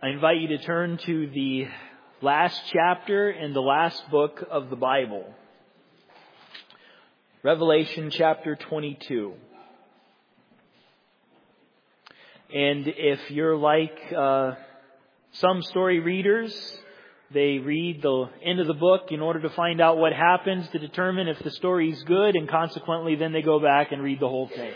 I invite you to turn to the last chapter in the last book of the Bible. Revelation chapter 22. And if you're like some story readers, they read the end of the book in order to find out what happens to determine if the story's good, and consequently then they go back and read the whole thing.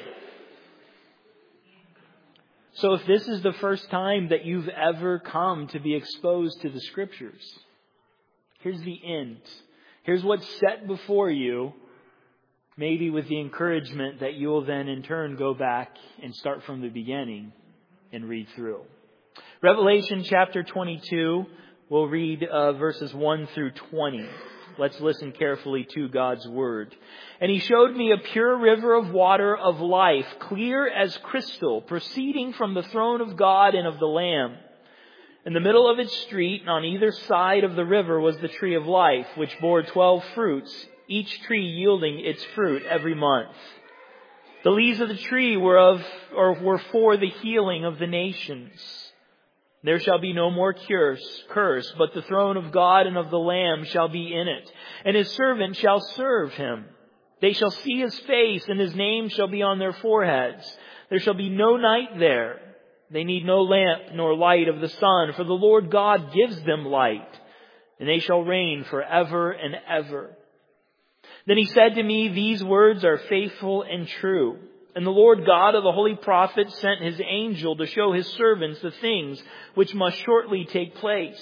So if this is the first time that you've ever come to be exposed to the Scriptures, here's the end. Here's what's set before you, maybe with the encouragement that you will then in turn go back and start from the beginning and read through. Revelation chapter 22, we'll read verses 1 through 20. Let's listen carefully to God's Word. And He showed me a pure river of water of life, clear as crystal, proceeding from the throne of God and of the Lamb. In the middle of its street, and on either side of the river, was the tree of life, which bore 12 fruits, each tree yielding its fruit every month. The leaves of the tree were for the healing of the nations. There shall be no more curse, but the throne of God and of the Lamb shall be in it, and His servant shall serve Him. They shall see His face, and His name shall be on their foreheads. There shall be no night there. They need no lamp nor light of the sun, for the Lord God gives them light, and they shall reign forever and ever. Then He said to me, these words are faithful and true. And the Lord God of the holy prophets sent His angel to show His servants the things which must shortly take place.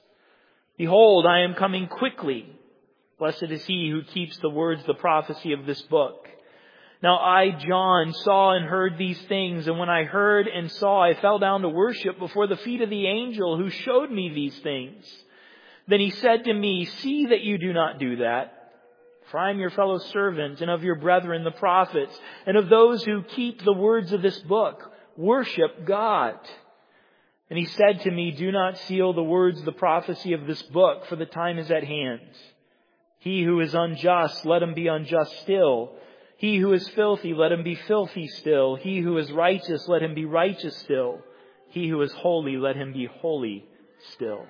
Behold, I am coming quickly. Blessed is he who keeps the words of the prophecy of this book. Now I, John, saw and heard these things, and when I heard and saw, I fell down to worship before the feet of the angel who showed me these things. Then he said to me, see that you do not do that. For I am your fellow servant, and of your brethren the prophets, and of those who keep the words of this book. Worship God. And he said to me, do not seal the words of the prophecy of this book, for the time is at hand. He who is unjust, let him be unjust still. He who is filthy, let him be filthy still. He who is righteous, let him be righteous still. He who is holy, let him be holy still.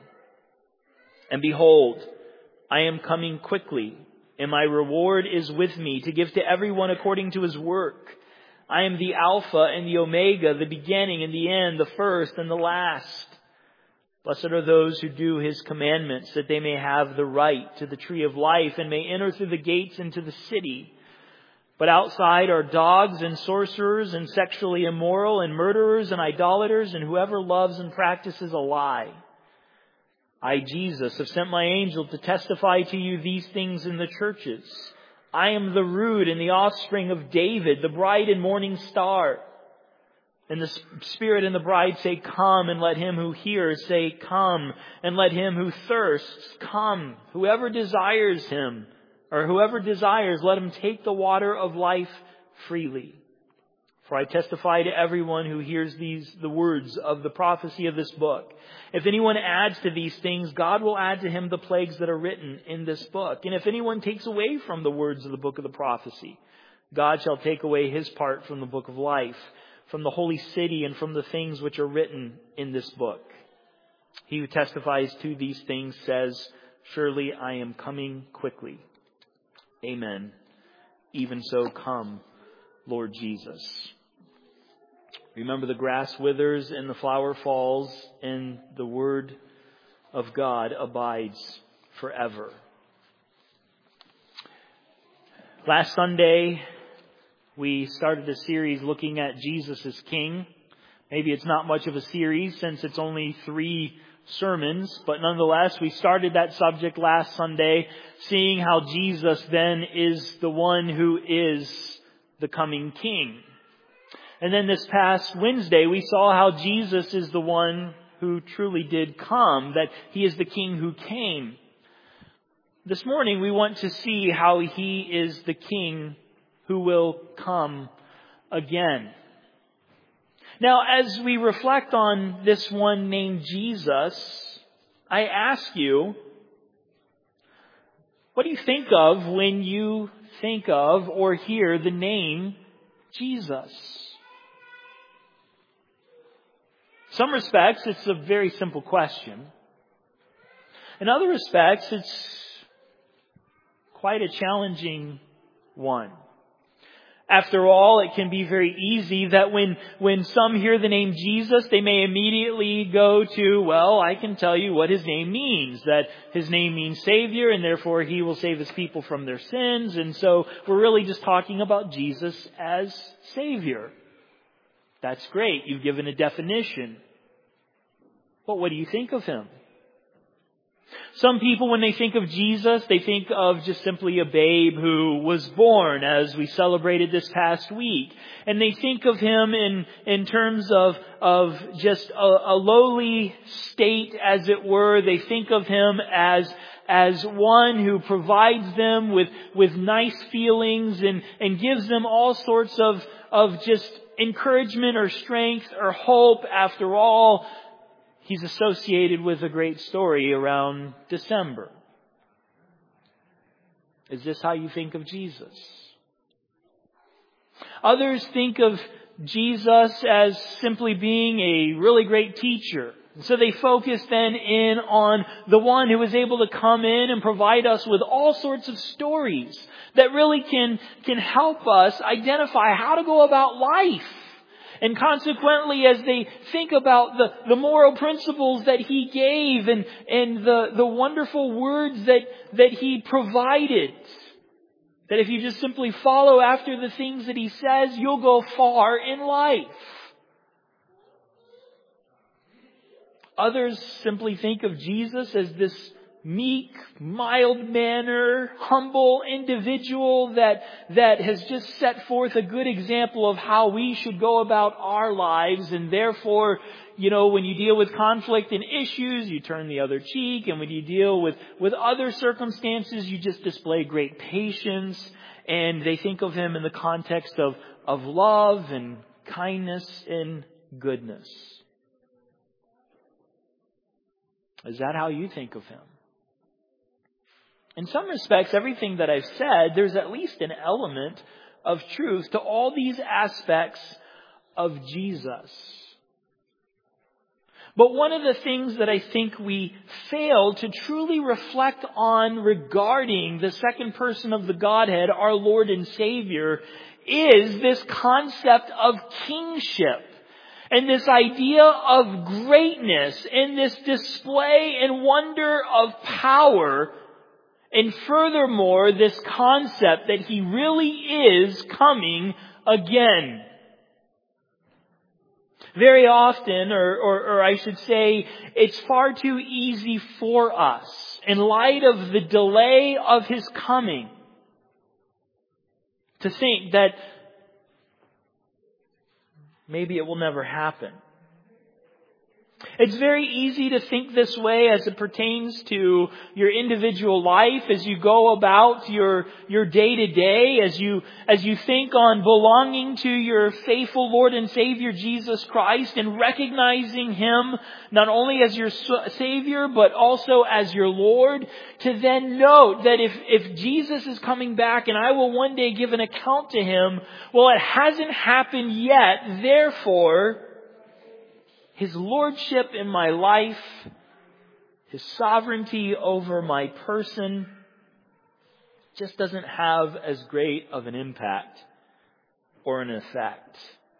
And behold, I am coming quickly. And my reward is with me to give to everyone according to his work. I am the Alpha and the Omega, the beginning and the end, the first and the last. Blessed are those who do His commandments, that they may have the right to the tree of life and may enter through the gates into the city. But outside are dogs and sorcerers and sexually immoral and murderers and idolaters and whoever loves and practices a lie. I, Jesus, have sent my angel to testify to you these things in the churches. I am the root and the offspring of David, the bright and morning star. And the Spirit and the bride say, come, and let him who hears say, come, and let him who thirsts come. Whoever desires Him, or whoever desires, let him take the water of life freely. For I testify to everyone who hears the words of the prophecy of this book. If anyone adds to these things, God will add to him the plagues that are written in this book. And if anyone takes away from the words of the book of the prophecy, God shall take away his part from the book of life, from the holy city, and from the things which are written in this book. He who testifies to these things says, surely I am coming quickly. Amen. Even so, come, Lord Jesus. Remember, the grass withers and the flower falls, and the word of God abides forever. Last Sunday, we started a series looking at Jesus as King. Maybe it's not much of a series since it's only 3 sermons, but nonetheless, we started that subject last Sunday, seeing how Jesus then is the one who is the coming King. And then this past Wednesday, we saw how Jesus is the one who truly did come, that He is the King who came. This morning, we want to see how He is the King who will come again. Now, as we reflect on this one named Jesus, I ask you, what do you think of when you think of or hear the name Jesus? some respects, it's a very simple question. In other respects, it's quite a challenging one. After all, it can be very easy that when some hear the name Jesus, they may immediately go to, well, I can tell you what His name means. That His name means Savior, and therefore He will save His people from their sins. And so we're really just talking about Jesus as Savior. That's great. You've given a definition. But what do you think of Him? Some people, when they think of Jesus, they think of just simply a babe who was born, as we celebrated this past week. And they think of Him in terms of just a lowly state, as it were. They think of Him as one who provides them with nice feelings and gives them all sorts of just encouragement or strength or hope. After all, He's associated with a great story around December. Is this how you think of Jesus? Others think of Jesus as simply being a really great teacher. So they focus then in on the one who is able to come in and provide us with all sorts of stories that really can help us identify how to go about life. And consequently, as they think about the moral principles that He gave and the wonderful words that He provided, that if you just simply follow after the things that He says, you'll go far in life. Others simply think of Jesus as this meek, mild-mannered, humble individual that has just set forth a good example of how we should go about our lives. And therefore, when you deal with conflict and issues, you turn the other cheek. And when you deal with other circumstances, you just display great patience. And they think of Him in the context of love and kindness and goodness. Is that how you think of Him? In some respects, everything that I've said, there's at least an element of truth to all these aspects of Jesus. But one of the things that I think we fail to truly reflect on regarding the second person of the Godhead, our Lord and Savior, is this concept of kingship. And this idea of greatness and this display and wonder of power. And furthermore, this concept that He really is coming again. Very often, or I should say, it's far too easy for us, in light of the delay of His coming, to think that maybe it will never happen. It's very easy to think this way as it pertains to your individual life, as you go about your day to day, as you think on belonging to your faithful Lord and Savior Jesus Christ and recognizing Him not only as your Savior but also as your Lord, to then note that if Jesus is coming back and I will one day give an account to Him, well, it hasn't happened yet, therefore His lordship in my life, His sovereignty over my person, just doesn't have as great of an impact or an effect.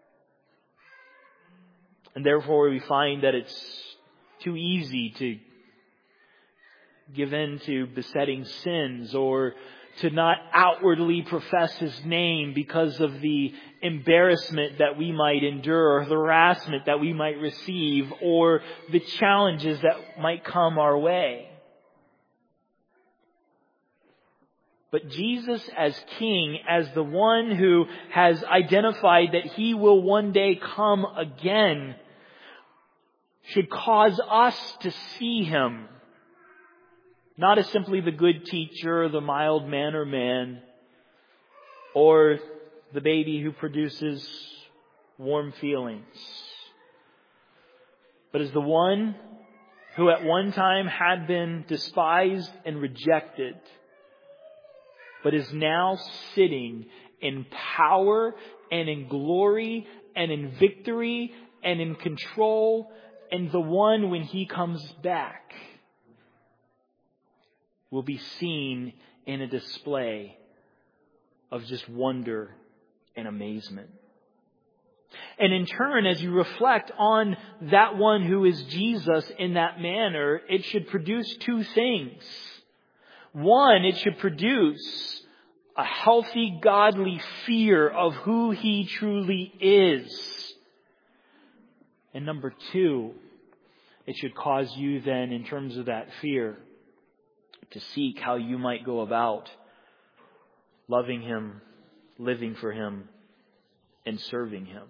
And therefore we find that it's too easy to give in to besetting sins or to not outwardly profess His name because of the embarrassment that we might endure or the harassment that we might receive or the challenges that might come our way. But Jesus as King, as the one who has identified that He will one day come again, should cause us to see Him not as simply the good teacher, the mild-mannered man, or the baby who produces warm feelings, but as the one who at one time had been despised and rejected, but is now sitting in power and in glory and in victory and in control And the one, when He comes back, will be seen in a display of just wonder and amazement. And in turn, as you reflect on that one who is Jesus in that manner, it should produce two things. One, it should produce a healthy, godly fear of who He truly is. And number two, it should cause you then, in terms of that fear, to seek how you might go about loving Him, living for Him, and serving Him.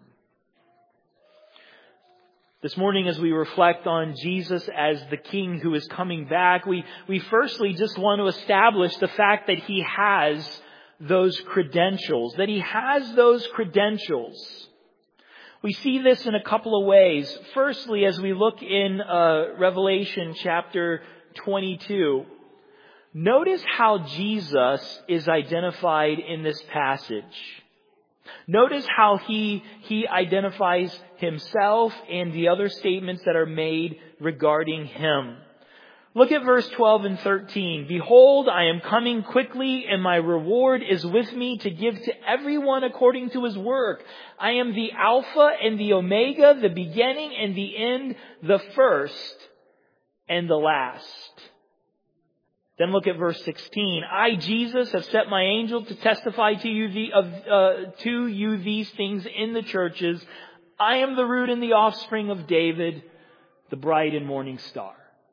This morning, as we reflect on Jesus as the King who is coming back, we firstly just want to establish the fact that He has those credentials. That He has those credentials. We see this in a couple of ways. Firstly, as we look in Revelation chapter 22, notice how Jesus is identified in this passage. Notice how he identifies Himself and the other statements that are made regarding Him. Look at verse 12 and 13. Behold, I am coming quickly, and my reward is with me to give to everyone according to his work. I am the Alpha and the Omega, the beginning and the end, the first and the last. Then look at verse 16. I, Jesus, have set my angel to testify to you these things in the churches. I am the root and the offspring of David, the bright and morning star.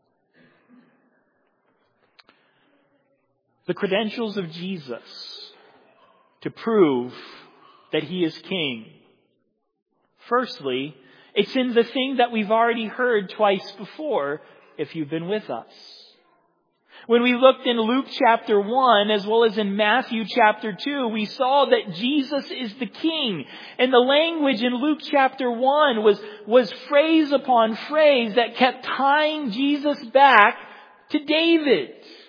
The credentials of Jesus to prove that He is King. Firstly, it's in the thing that we've already heard twice before, if you've been with us. When we looked in Luke chapter 1 as well as in Matthew chapter 2, we saw that Jesus is the King. And the language in Luke chapter 1 was phrase upon phrase that kept tying Jesus back to David.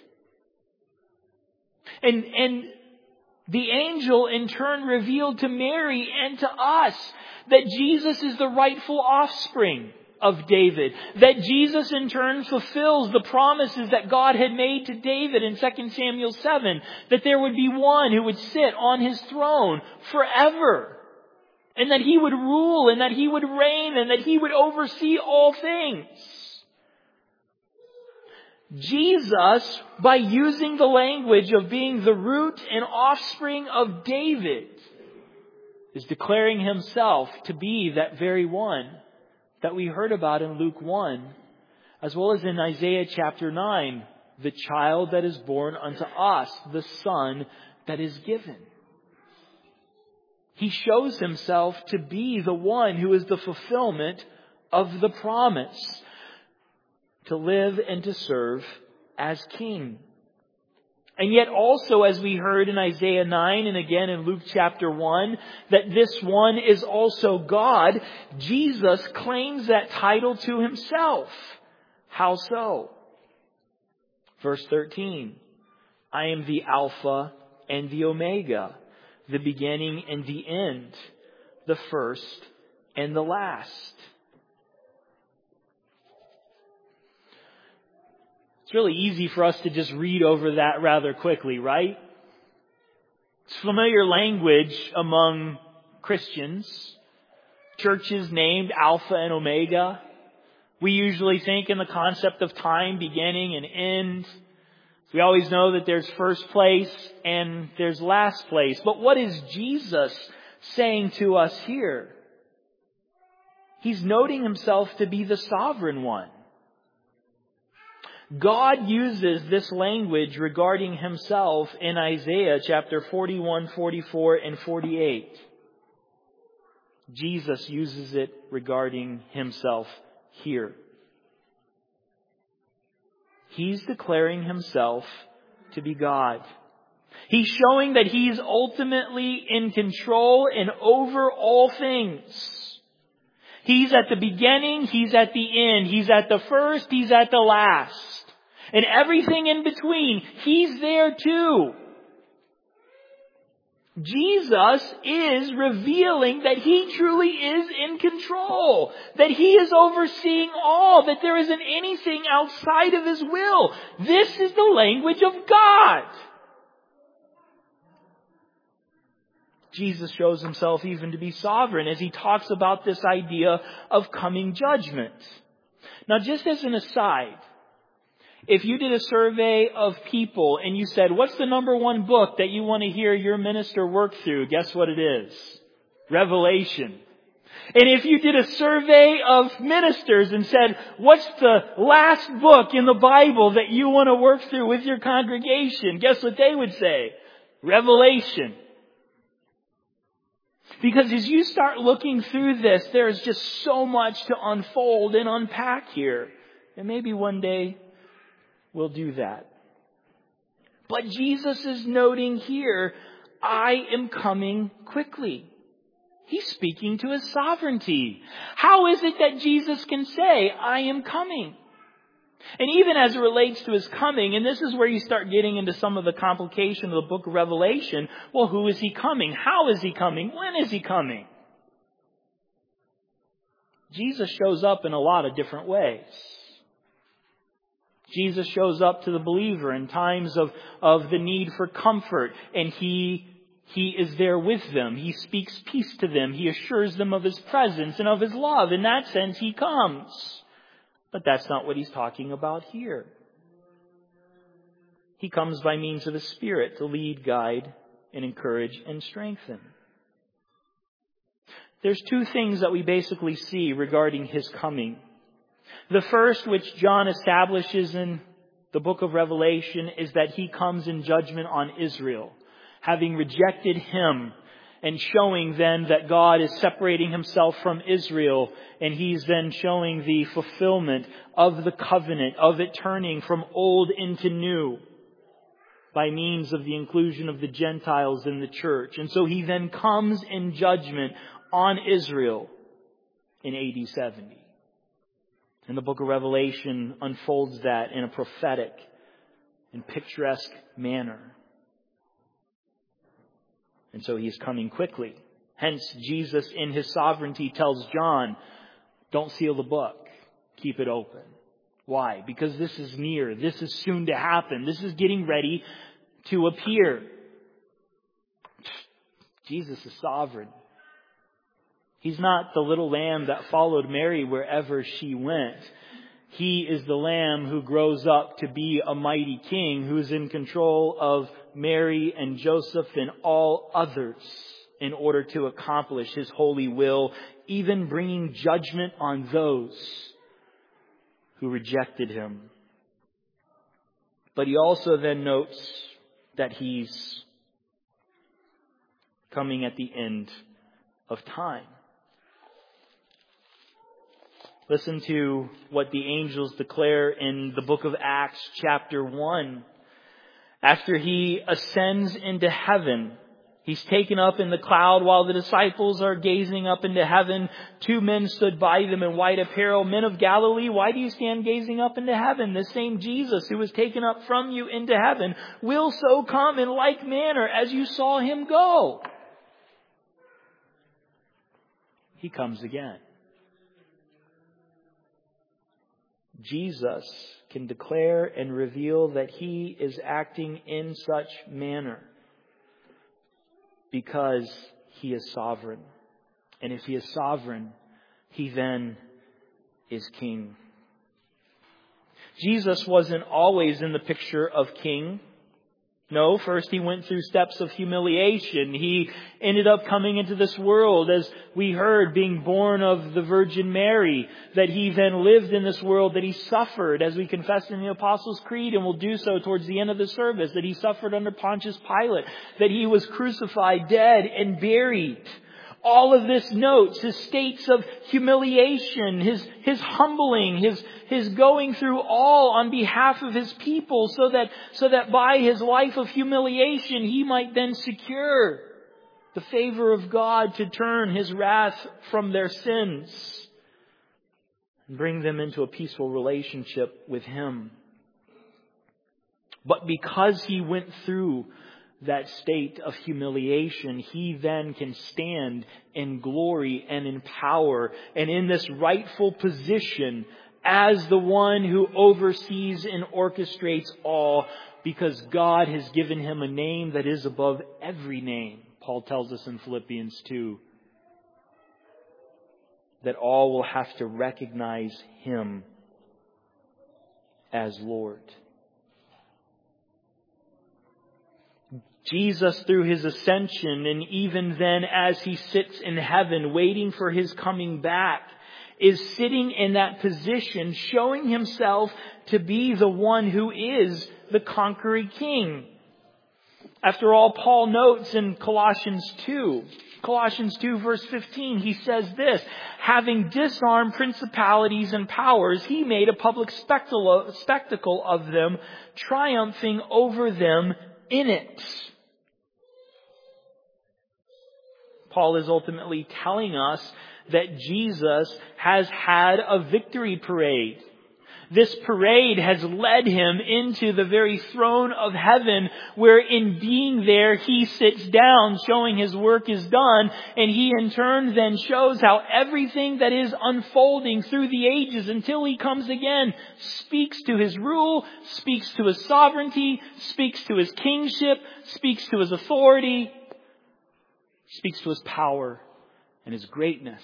And the angel in turn revealed to Mary and to us that Jesus is the rightful offspring of David. That Jesus in turn fulfills the promises that God had made to David in 2 Samuel 7. That there would be one who would sit on His throne forever. And that He would rule and that He would reign and that He would oversee all things. Jesus, by using the language of being the root and offspring of David, is declaring Himself to be that very one that we heard about in Luke 1, as well as in Isaiah chapter 9, the child that is born unto us, the Son that is given. He shows Himself to be the one who is the fulfillment of the promise to live and to serve as King. And yet also, as we heard in Isaiah 9 and again in Luke chapter 1, that this one is also God, Jesus claims that title to Himself. How so? Verse 13, I am the Alpha and the Omega, the beginning and the end, the first and the last. It's really easy for us to just read over that rather quickly, right? It's familiar language among Christians. Churches named Alpha and Omega. We usually think in the concept of time, beginning and end. We always know that there's first place and there's last place. But what is Jesus saying to us here? He's noting Himself to be the sovereign one. God uses this language regarding Himself in Isaiah chapter 41, 44, and 48. Jesus uses it regarding Himself here. He's declaring Himself to be God. He's showing that He's ultimately in control and over all things. He's at the beginning, He's at the end. He's at the first, He's at the last. And everything in between, He's there too. Jesus is revealing that He truly is in control, that He is overseeing all, that there isn't anything outside of His will. This is the language of God. Jesus shows Himself even to be sovereign as He talks about this idea of coming judgment. Now, just as an aside, if you did a survey of people and you said, what's the number one book that you want to hear your minister work through? Guess what it is? Revelation. And if you did a survey of ministers and said, what's the last book in the Bible that you want to work through with your congregation? Guess what they would say? Revelation. Because as you start looking through this, there's just so much to unfold and unpack here. And maybe one day we'll do that. But Jesus is noting here, I am coming quickly. He's speaking to His sovereignty. How is it that Jesus can say, I am coming? And even as it relates to His coming, and this is where you start getting into some of the complication of the book of Revelation. Well, who is He coming? How is He coming? When is He coming? Jesus shows up in a lot of different ways. Jesus shows up to the believer in times of the need for comfort, and He is there with them. He speaks peace to them. He assures them of His presence and of His love. In that sense, He comes. But that's not what He's talking about here. He comes by means of His Spirit to lead, guide, and encourage and strengthen. There's two things that we basically see regarding His coming. The first, which John establishes in the book of Revelation, is that He comes in judgment on Israel, having rejected Him, and showing then that God is separating Himself from Israel, and He's then showing the fulfillment of the covenant, of it turning from old into new by means of the inclusion of the Gentiles in the church. And so He then comes in judgment on Israel in AD 70. And the book of Revelation unfolds that in a prophetic and picturesque manner. And so He is coming quickly. Hence, Jesus in His sovereignty tells John, don't seal the book. Keep it open. Why? Because this is near. This is soon to happen. This is getting ready to appear. Jesus is sovereign. He's not the little lamb that followed Mary wherever she went. He is the Lamb who grows up to be a mighty king who is in control of Mary and Joseph and all others in order to accomplish His holy will, even bringing judgment on those who rejected Him. But He also then notes that He's coming at the end of time. Listen to what the angels declare in the book of Acts chapter 1. After He ascends into heaven, He's taken up in the cloud while the disciples are gazing up into heaven. Two men stood by them in white apparel. Men of Galilee, why do you stand gazing up into heaven? The same Jesus who was taken up from you into heaven will so come in like manner as you saw Him go. He comes again. Jesus can declare and reveal that He is acting in such manner because He is sovereign. And if He is sovereign, He then is king. Jesus wasn't always in the picture of king. No, first He went through steps of humiliation. He ended up coming into this world, as we heard, being born of the Virgin Mary, that He then lived in this world, that He suffered, as we confess in the Apostles' Creed, and will do so towards the end of the service, that He suffered under Pontius Pilate, that He was crucified, dead, and buried. All of this notes His states of humiliation, His humbling, His going through all on behalf of His people so that by His life of humiliation He might then secure the favor of God to turn His wrath from their sins and bring them into a peaceful relationship with Him. But because He went through that state of humiliation, He then can stand in glory and in power and in this rightful position as the one who oversees and orchestrates all, because God has given Him a name that is above every name. Paul tells us in Philippians 2 that all will have to recognize Him as Lord. Jesus, through His ascension, and even then as He sits in heaven waiting for His coming back, is sitting in that position, showing Himself to be the one who is the conquering King. After all, Paul notes in Colossians 2 verse 15, he says this: having disarmed principalities and powers, He made a public spectacle of them, triumphing over them in it. Paul is ultimately telling us that Jesus has had a victory parade. This parade has led Him into the very throne of heaven, where in being there He sits down, showing His work is done, and He in turn then shows how everything that is unfolding through the ages until He comes again speaks to His rule, speaks to His sovereignty, speaks to His kingship, speaks to His authority, speaks to His power and His greatness.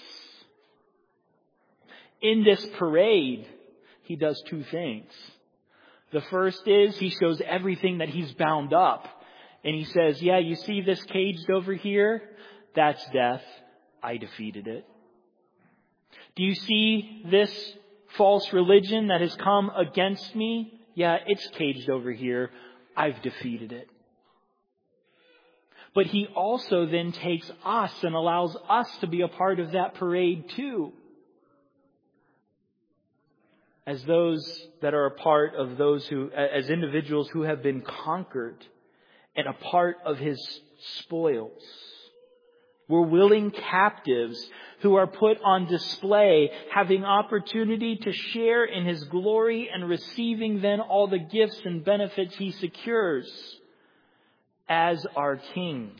In this parade, He does two things. The first is He shows everything that He's bound up. And He says, yeah, you see this caged over here? That's death. I defeated it. Do you see this false religion that has come against me? Yeah, it's caged over here. I've defeated it. But He also then takes us and allows us to be a part of that parade too. As those that are a part of those who, as individuals who have been conquered and a part of His spoils. We're willing captives who are put on display, having opportunity to share in His glory and receiving then all the gifts and benefits He secures as our King.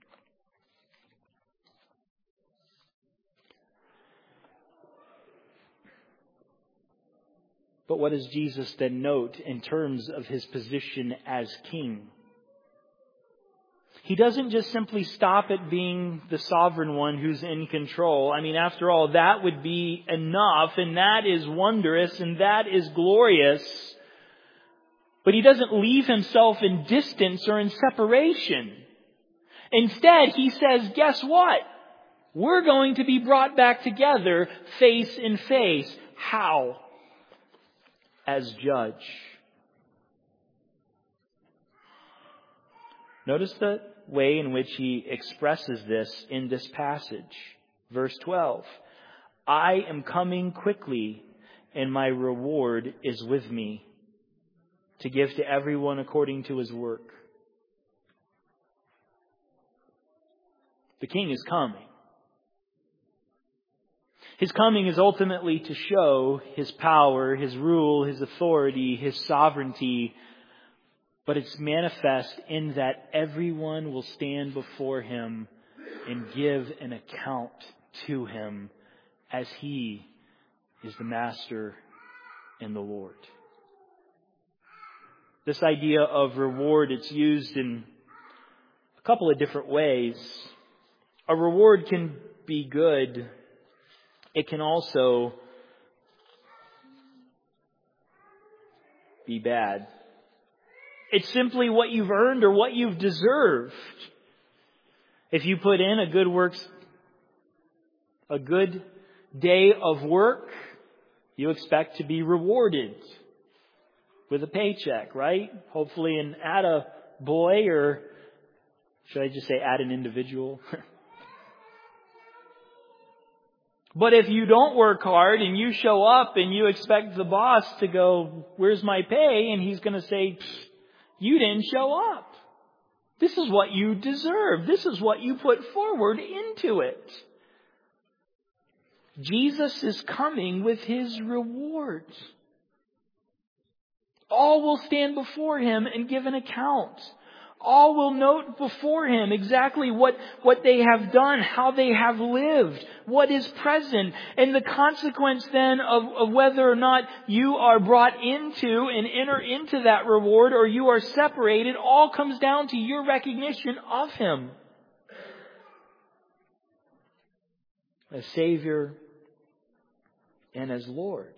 But what does Jesus then note in terms of His position as King? He doesn't just simply stop at being the sovereign one who's in control. I mean, after all, that would be enough, and that is wondrous, and that is glorious. But He doesn't leave Himself in distance or in separation. Instead, He says, guess what? We're going to be brought back together face in face. How? As judge. Notice the way in which He expresses this in this passage. Verse 12. I am coming quickly, and my reward is with me, to give to everyone according to his work. The King is coming. His coming is ultimately to show His power, His rule, His authority, His sovereignty. But it's manifest in that everyone will stand before Him and give an account to Him as He is the Master and the Lord. This idea of reward, it's used in a couple of different ways. A reward can be good. It can also be bad. It's simply what you've earned or what you've deserved. If you put in a good day of work, you expect to be rewarded with a paycheck, right? Hopefully an attaboy, or should I just say add an individual? But if you don't work hard and you show up and you expect the boss to go, where's my pay? And he's going to say, you didn't show up. This is what you deserve. This is what you put forward into it. Jesus is coming with His rewards. All will stand before Him and give an account. All will note before Him exactly what they have done, how they have lived, what is present. And the consequence then of whether or not you are brought into and enter into that reward or you are separated all comes down to your recognition of Him as Savior and as Lord.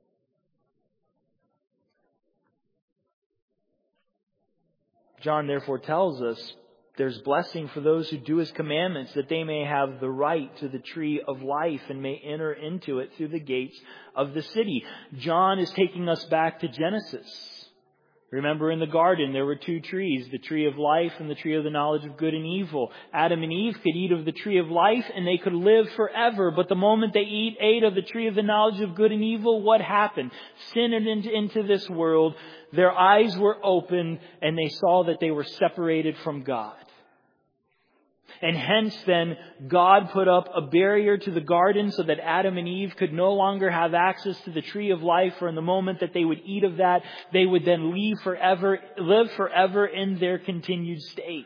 John therefore tells us there's blessing for those who do His commandments, that they may have the right to the tree of life and may enter into it through the gates of the city. John is taking us back to Genesis. Remember, in the garden there were two trees, the tree of life and the tree of the knowledge of good and evil. Adam and Eve could eat of the tree of life and they could live forever. But the moment they ate of the tree of the knowledge of good and evil, what happened? Sin entered into this world. Their eyes were opened and they saw that they were separated from God. And hence then, God put up a barrier to the garden so that Adam and Eve could no longer have access to the tree of life, for in the moment that they would eat of that, they would then live forever in their continued state.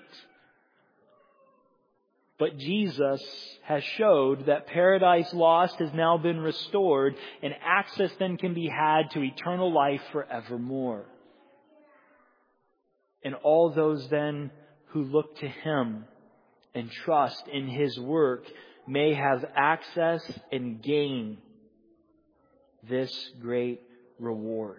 But Jesus has showed that paradise lost has now been restored, and access then can be had to eternal life forevermore. And all those then who look to Him and trust in His work may have access and gain this great reward.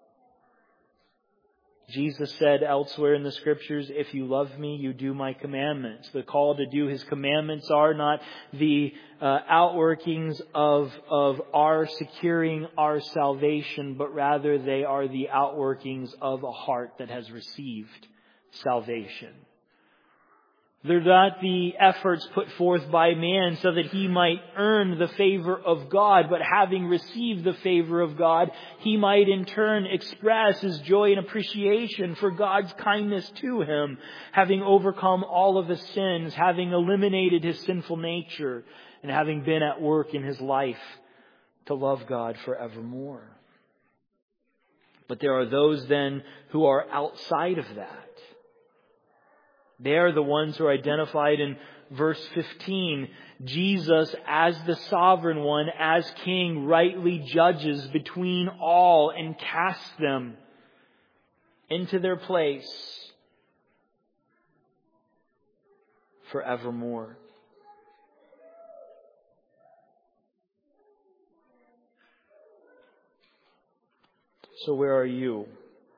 Jesus said elsewhere in the Scriptures, if you love me, you do my commandments. The call to do His commandments are not the outworkings of our securing our salvation, but rather they are the outworkings of a heart that has received salvation. They're not the efforts put forth by man so that he might earn the favor of God, but having received the favor of God, he might in turn express his joy and appreciation for God's kindness to him, having overcome all of his sins, having eliminated his sinful nature, and having been at work in his life to love God forevermore. But there are those then who are outside of that. They are the ones who are identified in verse 15. Jesus, as the sovereign one, as king, rightly judges between all and casts them into their place forevermore. So where are you?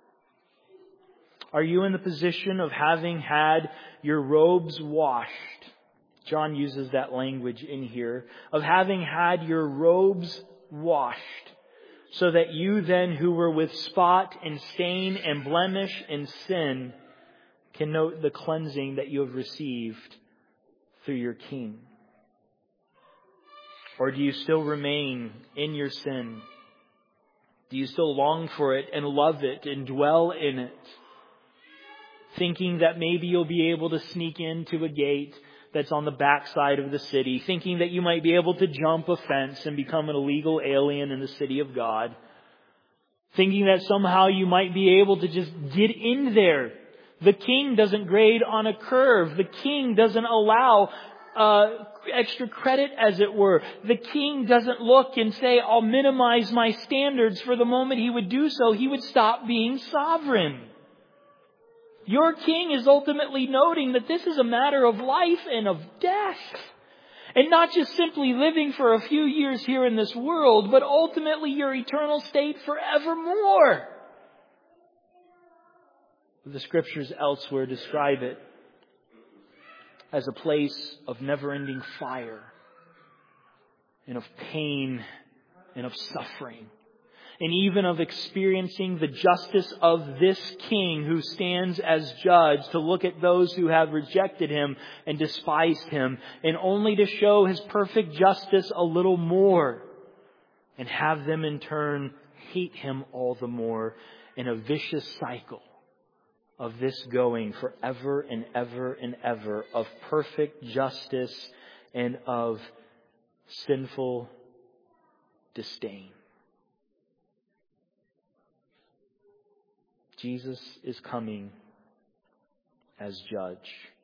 Are you in the position of having had your robes washed? John uses that language in here. Of having had your robes washed. So that you then who were with spot and stain and blemish and sin can note the cleansing that you have received through your King. Or do you still remain in your sin? Do you still long for it and love it and dwell in it? Thinking that maybe you'll be able to sneak into a gate that's on the backside of the city. Thinking that you might be able to jump a fence and become an illegal alien in the city of God. Thinking that somehow you might be able to just get in there. The King doesn't grade on a curve. The King doesn't allow extra credit, as it were. The King doesn't look and say, I'll minimize my standards. For the moment He would do so, He would stop being sovereign. Your King is ultimately noting that this is a matter of life and of death. And not just simply living for a few years here in this world, but ultimately your eternal state forevermore. The Scriptures elsewhere describe it as a place of never-ending fire and of pain and of suffering. And even of experiencing the justice of this King who stands as judge to look at those who have rejected Him and despised Him, and only to show His perfect justice a little more and have them in turn hate Him all the more in a vicious cycle of this going forever and ever and ever of perfect justice and of sinful disdain. Jesus is coming, as judge.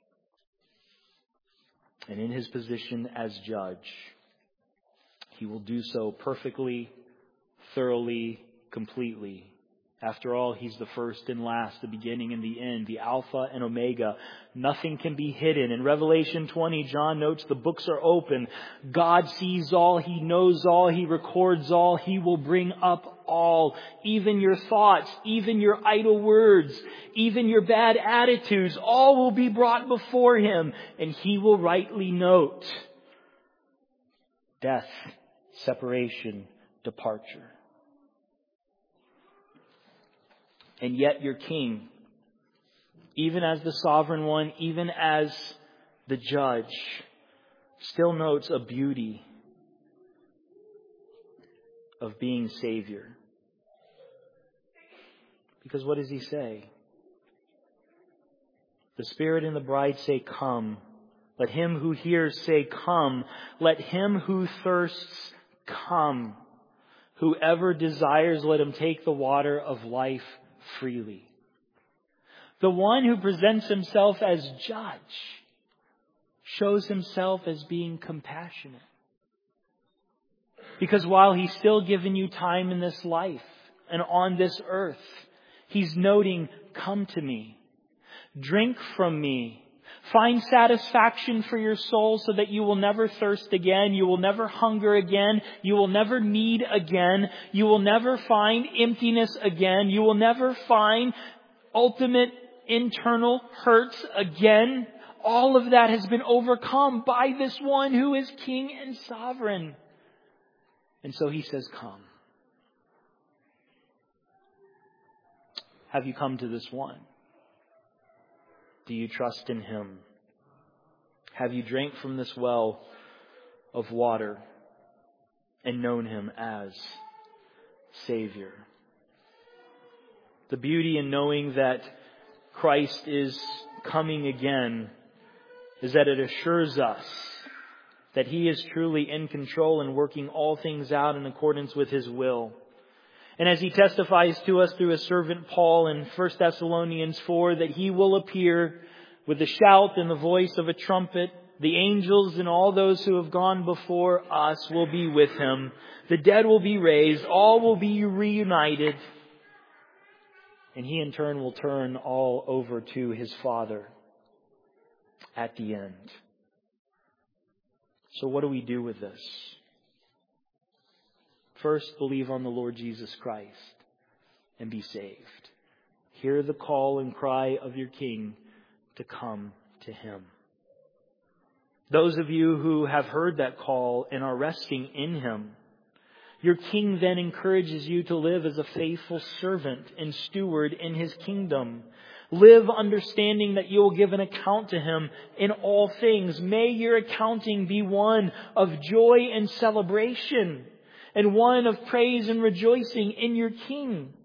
And in His position as judge, He will do so perfectly, thoroughly, completely. After all, He's the first and last, the beginning and the end, the Alpha and Omega. Nothing can be hidden. In Revelation 20, John notes the books are open. God sees all. He knows all. He records all. He will bring up all. Even your thoughts, even your idle words, even your bad attitudes, all will be brought before Him. And He will rightly note death, separation, departure. And yet your King, even as the sovereign one, even as the judge, still notes a beauty of being Savior. Because what does He say? The Spirit and the bride say, "Come." Let him who hears say, "Come." Let him who thirsts come. Whoever desires, let him take the water of life freely. The one who presents himself as judge shows himself as being compassionate. Because while He's still given you time in this life and on this earth, He's noting, "Come to me. Drink from me. Find satisfaction for your soul so that you will never thirst again. You will never hunger again. You will never need again. You will never find emptiness again. You will never find ultimate internal hurts again. All of that has been overcome by this one who is King and sovereign." And so He says, "Come." Have you come to this one? Do you trust in Him? Have you drank from this well of water and known Him as Savior? The beauty in knowing that Christ is coming again is that it assures us that He is truly in control and working all things out in accordance with His will. And as He testifies to us through His servant Paul in 1 Thessalonians 4, that He will appear with the shout and the voice of a trumpet. The angels and all those who have gone before us will be with Him. The dead will be raised. All will be reunited. And He in turn will turn all over to His Father at the end. So what do we do with this? First, believe on the Lord Jesus Christ and be saved. Hear the call and cry of your King to come to Him. Those of you who have heard that call and are resting in Him, your King then encourages you to live as a faithful servant and steward in His kingdom. Live understanding that you will give an account to Him in all things. May your accounting be one of joy and celebration, and one of praise and rejoicing in your King.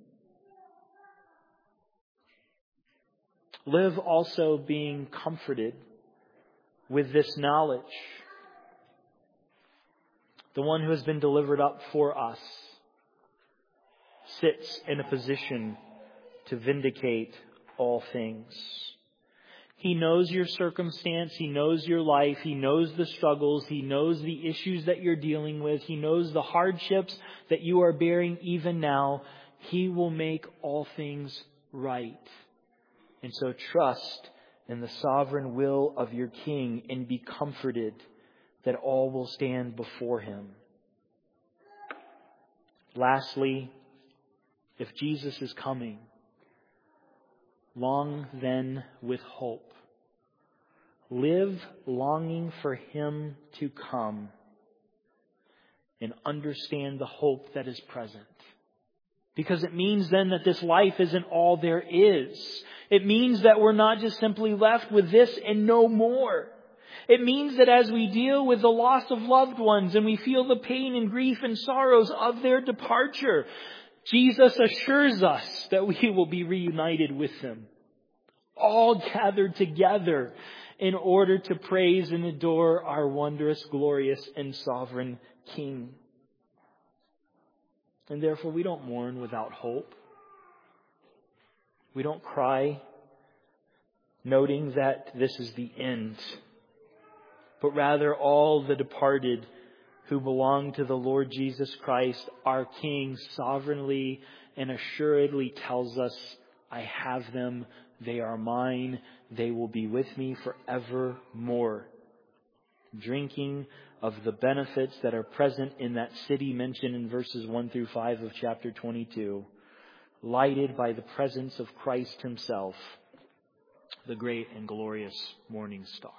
Live also being comforted with this knowledge. The one who has been delivered up for us sits in a position to vindicate all things. He knows your circumstance. He knows your life. He knows the struggles. He knows the issues that you're dealing with. He knows the hardships that you are bearing even now. He will make all things right. And so trust in the sovereign will of your King and be comforted that all will stand before Him. Lastly, if Jesus is coming, long then with hope. Live longing for Him to come and understand the hope that is present. Because it means then that this life isn't all there is. It means that we're not just simply left with this and no more. It means that as we deal with the loss of loved ones and we feel the pain and grief and sorrows of their departure, Jesus assures us that we will be reunited with them, all gathered together in order to praise and adore our wondrous, glorious, and sovereign King. And therefore we don't mourn without hope. We don't cry noting that this is the end, but rather all the departed who belong to the Lord Jesus Christ, our King, sovereignly and assuredly tells us, I have them, they are mine, they will be with me forevermore. Drinking of the benefits that are present in that city mentioned in verses 1 through 5 of chapter 22, lighted by the presence of Christ Himself, the great and glorious morning star.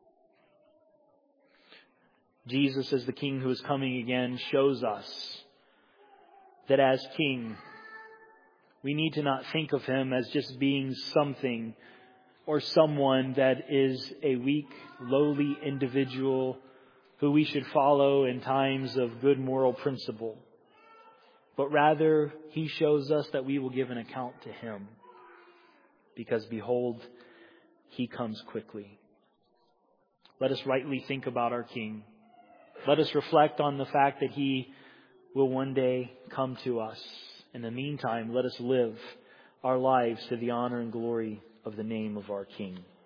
Jesus, as the King who is coming again, shows us that as King, we need to not think of Him as just being something or someone that is a weak, lowly individual who we should follow in times of good moral principle. But rather, He shows us that we will give an account to Him. Because behold, He comes quickly. Let us rightly think about our King. Let us reflect on the fact that He will one day come to us. In the meantime, let us live our lives to the honor and glory of the name of our King.